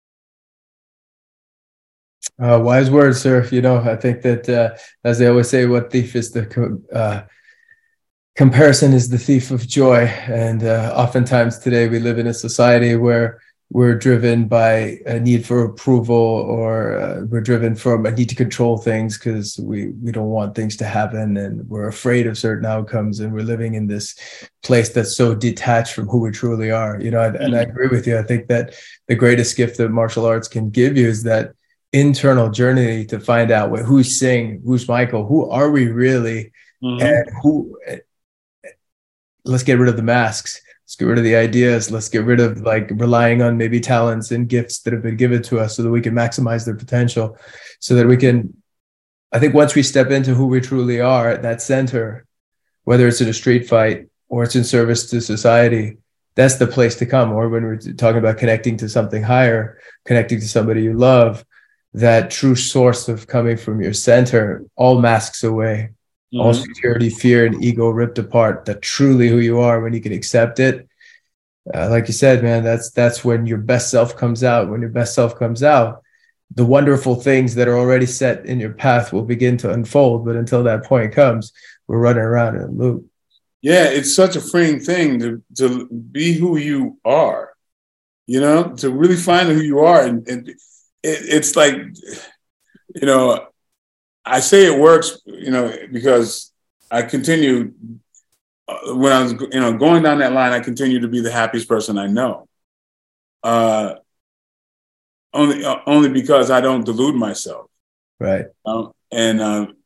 S1: Wise words, sir. I think that, as they always say, what thief is comparison is the thief of joy. And oftentimes today we live in a society where we're driven by a need for approval or we're driven from a need to control things because we don't want things to happen and we're afraid of certain outcomes and we're living in this place that's so detached from who we truly are. And I agree with you. I think that the greatest gift that martial arts can give you is that internal journey to find out who's Singh, who's Michael, who are we really, and let's get rid of the masks. Let's get rid of the ideas. Let's get rid of relying on maybe talents and gifts that have been given to us so that we can maximize their potential, so that we can, I think once we step into who we truly are at that center, whether it's in a street fight or it's in service to society, that's the place to come. Or when we're talking about connecting to something higher, connecting to somebody you love, that true source of coming from your center, all masks away. All security, fear, and ego ripped apart. That truly who you are when you can accept it. Like you said, man, that's when your best self comes out. When your best self comes out, the wonderful things that are already set in your path will begin to unfold. But until that point comes, we're running around in a loop.
S2: Yeah, it's such a freeing thing to be who you are, to really find who you are. And it's like, I say it works, because I continue when I was, going down that line, I continue to be the happiest person I know. Only because I don't delude myself.
S1: Right.
S2: And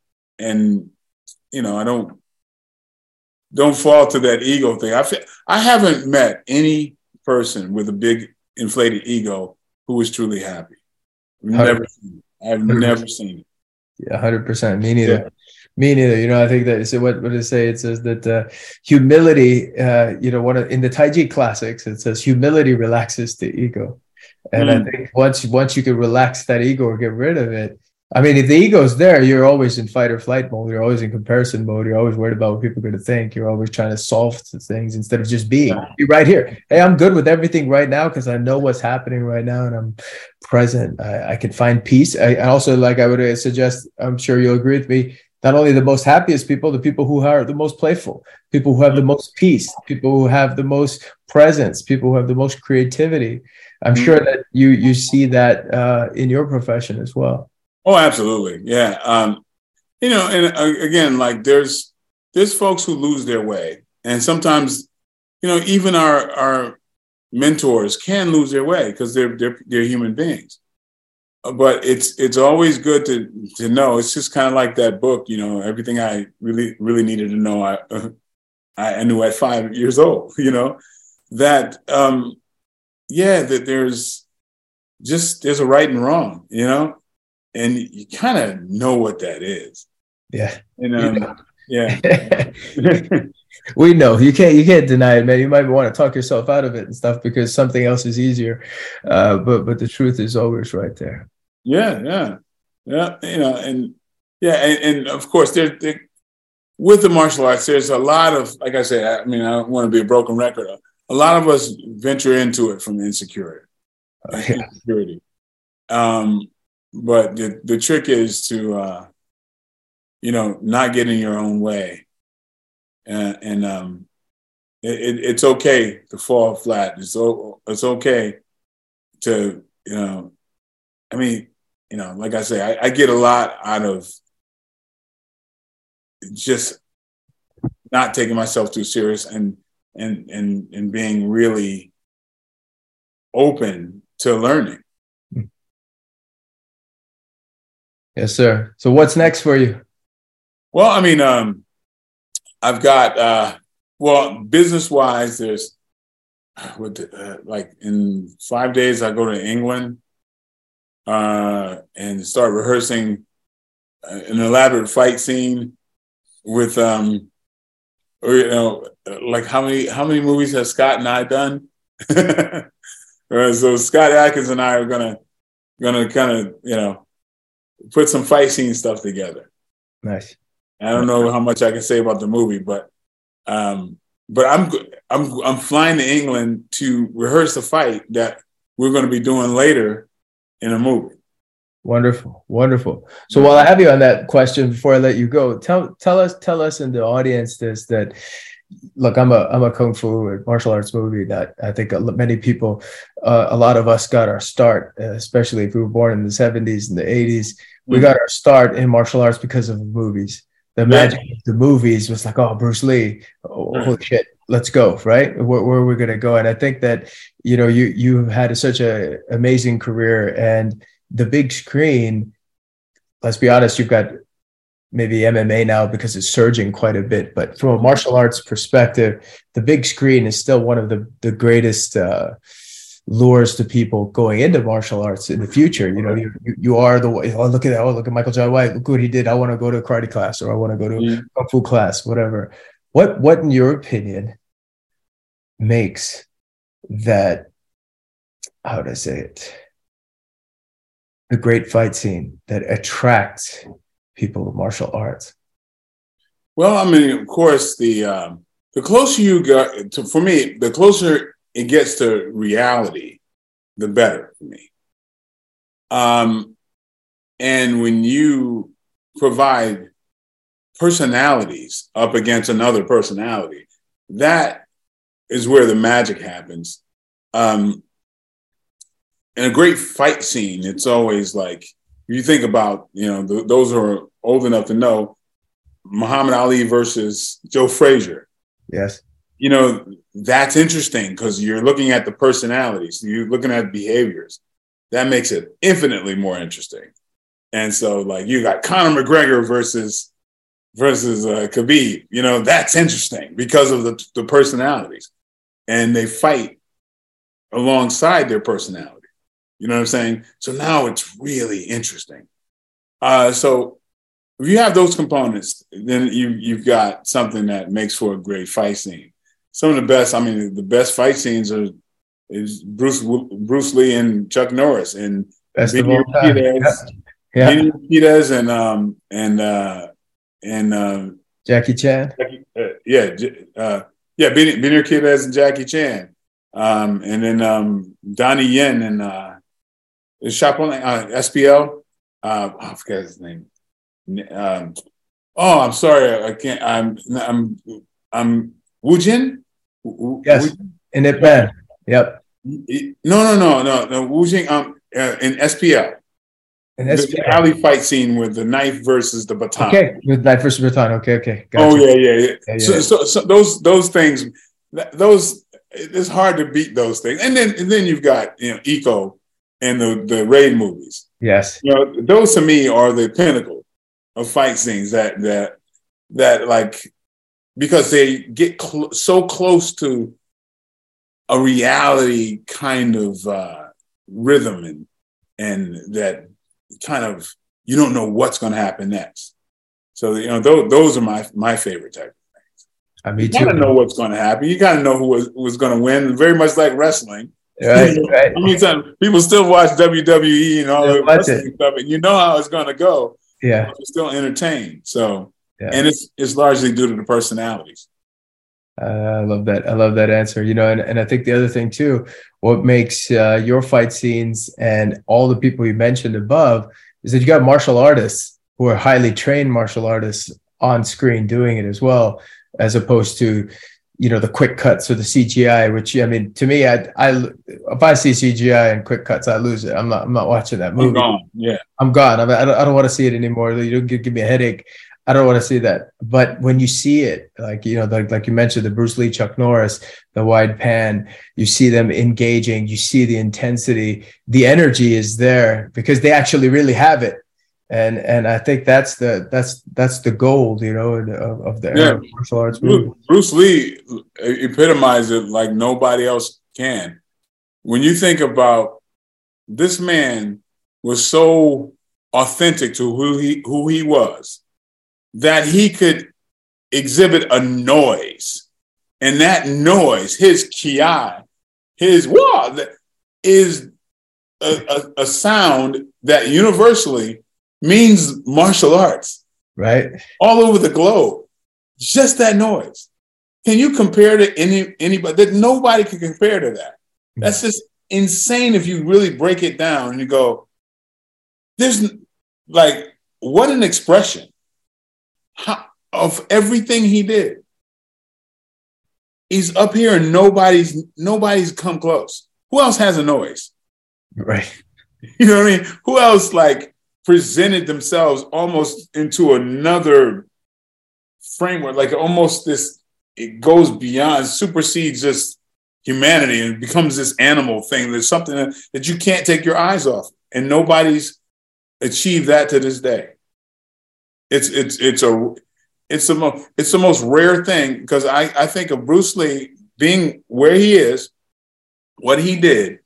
S2: I don't fall to that ego thing. I haven't met any person with a big inflated ego who is truly happy. I've never seen it.
S1: Yeah, 100%. Me neither. Yeah. Me neither. I think that, so what did it say? It says that humility, in the Taiji classics, it says humility relaxes the ego. And I think once you can relax that ego or get rid of it, I mean, if the ego's there, you're always in fight or flight mode. You're always in comparison mode. You're always worried about what people are going to think. You're always trying to solve things instead of just being.
S2: Yeah.
S1: Be right here. Hey, I'm good with everything right now because I know what's happening right now and I'm present. I can find peace. I also, like I would suggest, I'm sure you'll agree with me, not only the most happiest people, the people who are the most playful, people who have the most peace, people who have the most presence, people who have the most creativity. I'm sure that you see that in your profession as well.
S2: Oh, absolutely. Yeah. You know, and again, like there's folks who lose their way. And sometimes, you know, even our mentors can lose their way because they're human beings. But it's always good to know. It's just kind of like that book, you know, everything I really needed to know. I knew at 5 years old, you know, that, that there's a right and wrong, you know, and you kind of know what that is.
S1: Yeah.
S2: Yeah.
S1: We know you can't deny it, man. You might want to talk yourself out of it and stuff because something else is easier. But the truth is always right there.
S2: Yeah. You know, and of course there with the martial arts, there's a lot of, like I said, I mean, I don't want to be a broken record. A lot of us venture into it from insecurity. Insecurity. But the trick is to, you know, not get in your own way. It's okay to fall flat. It's okay to, you know, I mean, you know, like I say, I get a lot out of just not taking myself too serious and being really open to learning.
S1: Yes, sir. So what's next for you?
S2: Well, I mean, I've got, business-wise, there's, like in 5 days, I go to England and start rehearsing an elaborate fight scene with, or, you know, like how many movies have Scott and I done? So Scott Adkins and I are gonna kind of, you know, put some fight scene stuff together.
S1: Nice.
S2: I don't know how much I can say about the movie, but I'm flying to England to rehearse the fight that we're going to be doing later in a movie.
S1: Wonderful. So while I have you on that question, before I let you go, tell us in the audience this, that look, I'm a kung fu or martial arts movie that I think many people, a lot of us got our start, especially if we were born in the 70s and the 80s. We got our start in martial arts because of movies. The magic of the movies was like, oh, Bruce Lee, holy shit, let's go, right? Where are we going to go? And I think that, you know, you've had such an amazing career, and the big screen, let's be honest, you've got maybe MMA now because it's surging quite a bit. But from a martial arts perspective, the big screen is still one of the greatest lures to people going into martial arts in the future. You know, you are the way. Oh, look at that! Oh, look at Michael Jai White. Look what he did. I want to go to a karate class, or I want to go to a kung fu class, whatever. What in your opinion makes that? How would I say it? The great fight scene that attracts people to martial arts.
S2: Well, I mean, of course, the closer you get to, for me, the closer it gets to reality, the better for me. And when you provide personalities up against another personality, that is where the magic happens. In a great fight scene, it's always like, you think about, you know, those who are old enough to know, Muhammad Ali versus Joe Frazier.
S1: Yes.
S2: You know, that's interesting because you're looking at the personalities, you're looking at behaviors. That makes it infinitely more interesting. And so, like, you got Conor McGregor versus Khabib. You know, that's interesting because of the personalities, and they fight alongside their personality. You know what I'm saying? So now it's really interesting. So if you have those components, then you've got something that makes for a great fight scene. Some of the best, I mean, the best fight scenes is Bruce Lee and Chuck Norris and
S1: best of all time. Yeah.
S2: Benny Urquidez and
S1: Jackie Chan.
S2: Benny Urquidez and Jackie Chan, and then Donnie Yen and Chapolin, SPL. I forget his name. I'm sorry, I can't. I'm Wu Jin.
S1: Yes, in Ip Man. Yep.
S2: No. Wu Jin. In SPL. The alley fight scene with the knife versus the baton.
S1: Okay, with knife versus baton. Okay. Gotcha.
S2: Oh yeah. So those things, it's hard to beat those things. And then you've got Eco and the Raid movies.
S1: Yes.
S2: Those to me are the pinnacle of fight scenes that like, because they get so close to a reality kind of rhythm and that kind of, you don't know what's going to happen next. So those are my favorite type of things.
S1: Me too.
S2: You gotta know what's going to happen. You gotta know who was going to win. Very much like wrestling.
S1: Right.
S2: I mean, people still watch WWE and all that wrestling stuff, and you know how it's going to go.
S1: Yeah,
S2: you're still entertained. So, and it's largely due to the personalities.
S1: I love that answer. And I think the other thing too, what makes your fight scenes and all the people you mentioned above is that you got martial artists who are highly trained martial artists on screen doing it as well, as opposed to the quick cuts or the CGI. Which, I mean, to me, I if I see CGI and quick cuts, I lose it. I'm not watching that movie. I'm gone. I don't want to see it anymore. You don't give me a headache. I don't want to see that. But when you see it, like you mentioned, the Bruce Lee, Chuck Norris, the wide pan, you see them engaging, you see the intensity, the energy is there because they actually really have it. And I think that's the gold, of the martial arts movie.
S2: Bruce Lee epitomized it like nobody else can. When you think about this man was so authentic to who he was, that he could exhibit a noise, and that noise, his kiai, his wah, is a sound that universally means martial arts,
S1: right?
S2: All over the globe. Just that noise. Can you compare to anybody? That nobody can compare to that. That's just insane if you really break it down and you go, there's like, what an expression of everything he did. He's up here and nobody's come close. Who else has a noise?
S1: Right.
S2: You know what I mean? Who else like presented themselves almost into another framework, like almost this, it goes beyond, supersedes just humanity and becomes this animal thing. There's something that you can't take your eyes off, and nobody's achieved that to this day. It's the most rare thing, because I think of Bruce Lee being where he is, what he did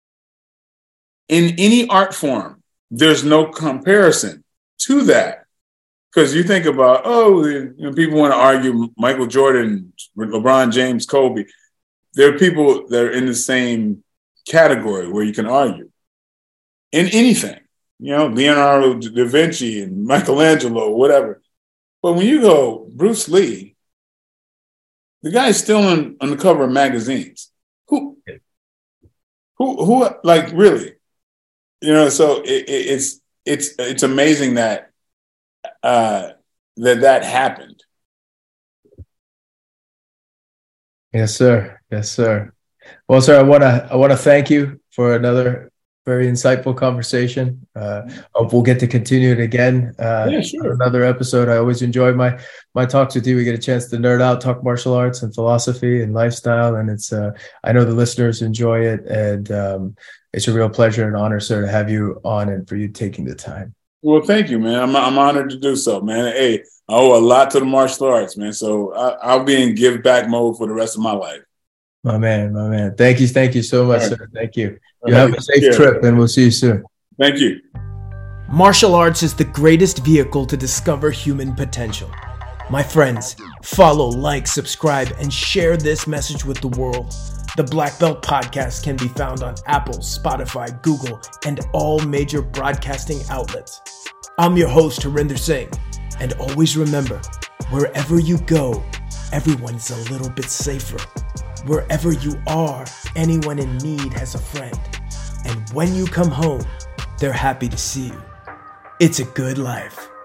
S2: in any art form. There's no comparison to that, because you think about people want to argue Michael Jordan, LeBron James, Kobe. There are people that are in the same category where you can argue in anything. Leonardo da Vinci and Michelangelo, whatever. But when you go Bruce Lee, the guy's still on the cover of magazines. Who like really? So it's amazing that that happened.
S1: Yes, sir. Yes, sir. Well, sir, I want to thank you for another very insightful conversation. Hope we'll get to continue it again.
S2: Sure.
S1: Another episode. I always enjoy my talks with you. We get a chance to nerd out, talk martial arts and philosophy and lifestyle, and it's I know the listeners enjoy it, and it's a real pleasure and honor, sir, to have you on and for you taking the time.
S2: Well, thank you, man. I'm honored to do so, man. Hey, I owe a lot to the martial arts, man. So I'll be in give back mode for the rest of my life.
S1: My man. Thank you so much, sir. Thank you. You have a safe trip, and we'll see you soon.
S2: Thank you.
S1: Martial arts is the greatest vehicle to discover human potential. My friends, follow, like, subscribe, and share this message with the world. The Black Belt Podcast can be found on Apple, Spotify, Google, and all major broadcasting outlets. I'm your host, Harinder Singh, and always remember, wherever you go, everyone's a little bit safer. Wherever you are, anyone in need has a friend. And when you come home, they're happy to see you. It's a good life.